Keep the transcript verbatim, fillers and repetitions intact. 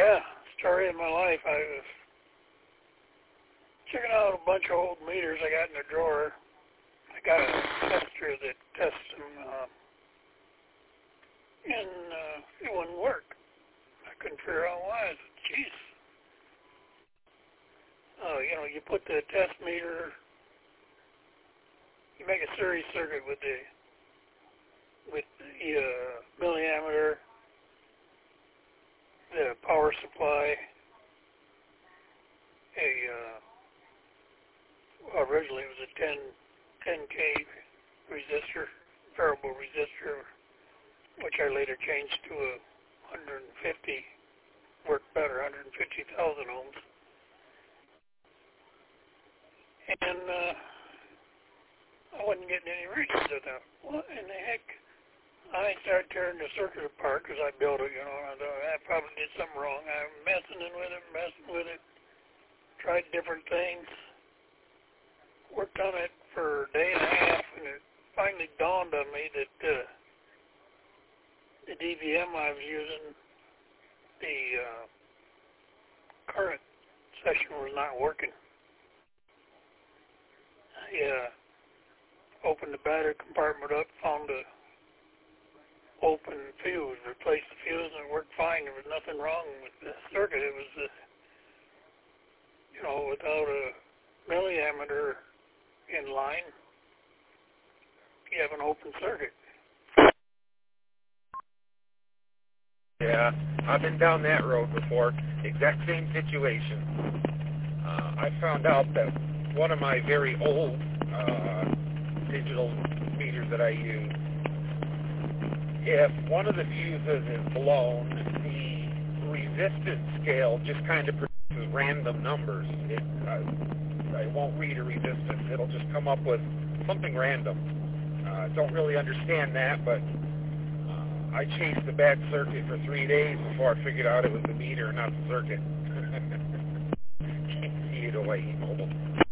Yeah, story of my life. I was checking out a bunch of old meters I got in the drawer. I got a tester that tests them, uh, and uh, it wouldn't work. I couldn't figure out why. I said, geez. Uh, you know, you put the test meter, you make a series circuit with the with the uh, milliammeter, the power supply, a uh, well, originally it was a ten, ten K resistor, variable resistor, which I later changed to a one hundred fifty, worked better, one hundred fifty thousand ohms. And uh, I wasn't getting any readings of that. What in the heck? I started tearing the circuit apart because I built it, you know, and I thought I probably did something wrong. I'm messing with it, messing with it, tried different things, worked on it for a day and a half, and it finally dawned on me that uh, the D V M I was using, the uh, current session was not working. I uh, opened the battery compartment up, found a open fuse, replaced the fuse, and it worked fine. There was nothing wrong with the circuit. It was, uh, you know, without a milliammeter in line, you have an open circuit. Yeah, I've been down that road before. Exact same situation. Uh, I found out that one of my very old uh, digital meters that I use, if one of the fuses is blown, the resistance scale just kind of produces random numbers. It, uh, I won't read a resistance. It'll just come up with something random. I uh, don't really understand that, but uh, I chased the bad circuit for three days before I figured out it was the meter, not the circuit. Can't see it away, mobile.